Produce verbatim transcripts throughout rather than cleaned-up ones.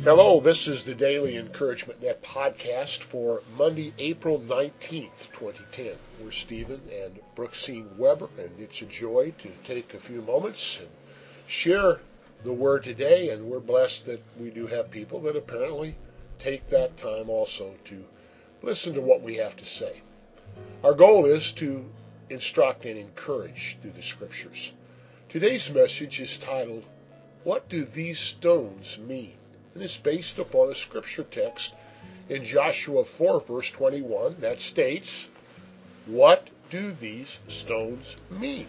Hello, this is the Daily Encouragement Net podcast for Monday, April nineteenth, twenty ten. We're Stephen and Brooksine Weber, and it's a joy to take a few moments and share the word today, and we're blessed that we do have people that apparently take that time also to listen to what we have to say. Our goal is to instruct and encourage through the Scriptures. Today's message is titled, "What Do These Stones Mean?" And it's based upon a scripture text in Joshua four, verse twenty-one, that states, "What do these stones mean?"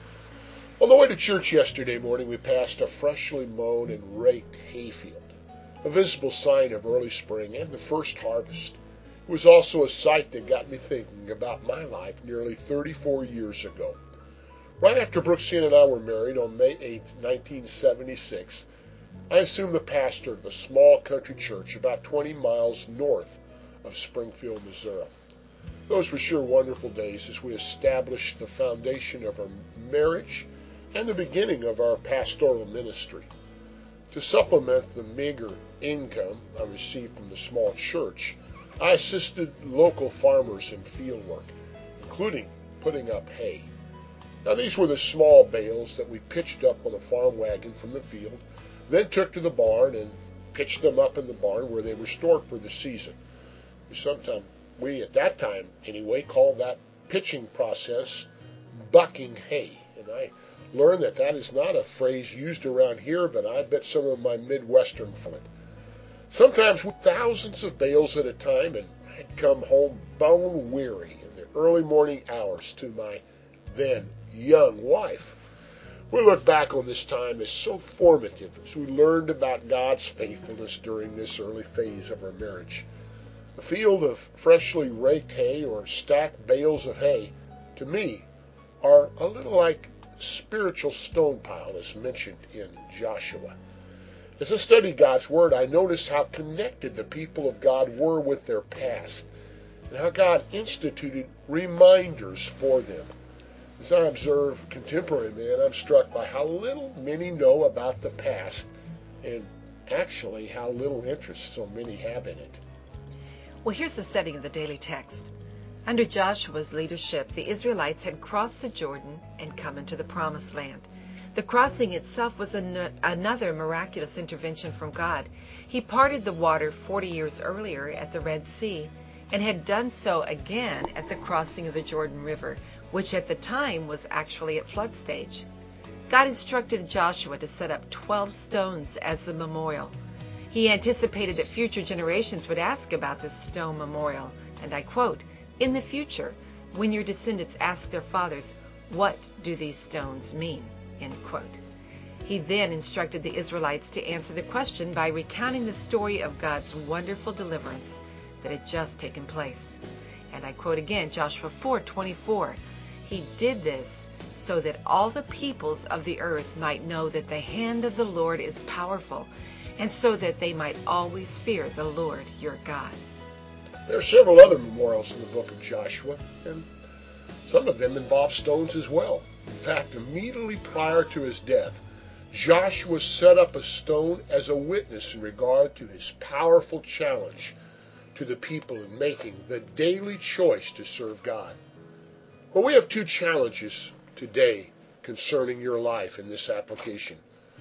On the way to church yesterday morning, we passed a freshly mown and raked hayfield, a visible sign of early spring and the first harvest. It was also a sight that got me thinking about my life nearly thirty-four years ago. Right after Brooksine and I were married on May eighth, nineteen seventy-six, I assumed the pastor of a small country church about twenty miles north of Springfield, Missouri. Those were sure wonderful days as we established the foundation of our marriage and the beginning of our pastoral ministry. To supplement the meager income I received from the small church, I assisted local farmers in field work, including putting up hay. Now, these were the small bales that we pitched up on a farm wagon from the field, then took to the barn and pitched them up in the barn where they were stored for the season. Sometimes we, at that time anyway, called that pitching process bucking hay. And I learned that that is not a phrase used around here, but I bet some of my Midwestern from it. Sometimes with thousands of bales at a time, and I'd come home bone weary in the early morning hours to my then young wife. We look back on this time as so formative as we learned about God's faithfulness during this early phase of our marriage. A field of freshly raked hay or stacked bales of hay, to me, are a little like spiritual stone pile as mentioned in Joshua. As I studied God's Word, I noticed how connected the people of God were with their past and how God instituted reminders for them. As I observe contemporary men, I'm struck by how little many know about the past and actually how little interest so many have in it. Well, here's the setting of the daily text. Under Joshua's leadership, the Israelites had crossed the Jordan and come into the Promised Land. The crossing itself was an- another miraculous intervention from God. He parted the water forty years earlier at the Red Sea and had done so again at the crossing of the Jordan River, which at the time was actually at flood stage. God instructed Joshua to set up twelve stones as a memorial. He anticipated that future generations would ask about this stone memorial, and I quote, "In the future, when your descendants ask their fathers, 'What do these stones mean?'" End quote. He then instructed the Israelites to answer the question by recounting the story of God's wonderful deliverance that had just taken place. And I quote again, Joshua four twenty-four. He did this so that all the peoples of the earth might know that the hand of the Lord is powerful, and so that they might always fear the Lord your God. There are several other memorials in the book of Joshua, and some of them involve stones as well. In fact, immediately prior to his death, Joshua set up a stone as a witness in regard to his powerful challenge to the people in making the daily choice to serve God. Well, we have two challenges today concerning your life in this application.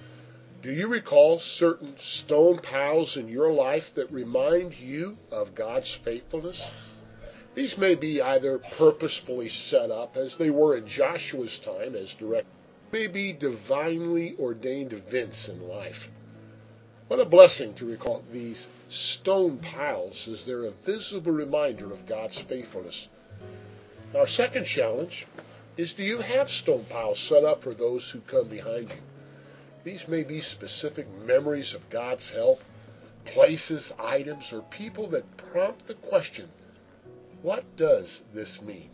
Do you recall certain stone piles in your life that remind you of God's faithfulness? These may be either purposefully set up, as they were in Joshua's time as direct, may be divinely ordained events in life. What a blessing to recall these stone piles, as they're a visible reminder of God's faithfulness. Our second challenge is, do you have stone piles set up for those who come behind you? These may be specific memories of God's help, places, items, or people that prompt the question, what does this mean?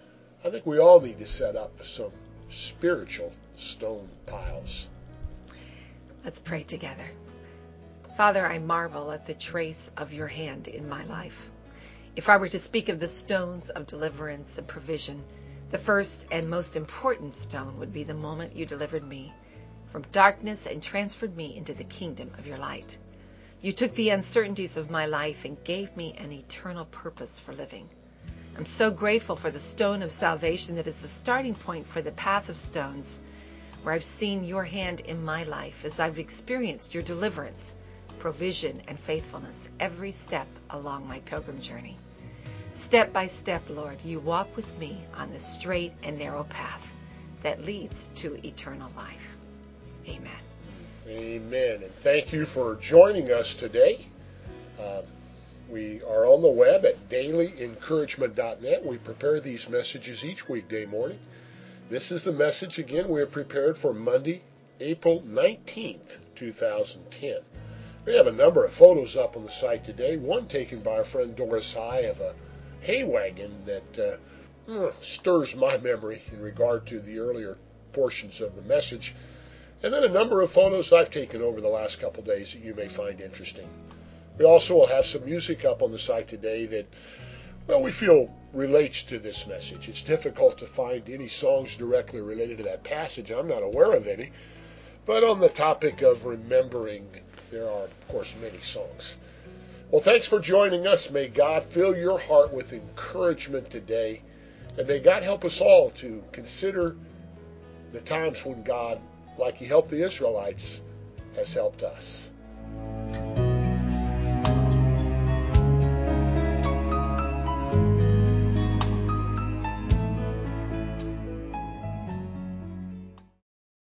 I think we all need to set up some spiritual stone piles. Let's pray together. Father, I marvel at the trace of your hand in my life. If I were to speak of the stones of deliverance and provision, the first and most important stone would be the moment you delivered me from darkness and transferred me into the kingdom of your light. You took the uncertainties of my life and gave me an eternal purpose for living. I'm so grateful for the stone of salvation that is the starting point for the path of stones, where I've seen your hand in my life as I've experienced your deliverance, provision, and faithfulness every step along my pilgrim journey. Step by step, Lord, you walk with me on this straight and narrow path that leads to eternal life. Amen. Amen. And thank you for joining us today. Uh, we are on the web at daily encouragement dot net. We prepare these messages each weekday morning. This is the message, again, we have prepared for Monday, April nineteenth, two thousand ten. We have a number of photos up on the site today. One taken by our friend Doris High of a hay wagon that uh, stirs my memory in regard to the earlier portions of the message. And then a number of photos I've taken over the last couple days that you may find interesting. We also will have some music up on the site today that, well, we feel relates to this message. It's difficult to find any songs directly related to that passage. I'm not aware of any. But on the topic of remembering, there are, of course, many songs. Well, thanks for joining us. May God fill your heart with encouragement today. And may God help us all to consider the times when God, like He helped the Israelites, has helped us.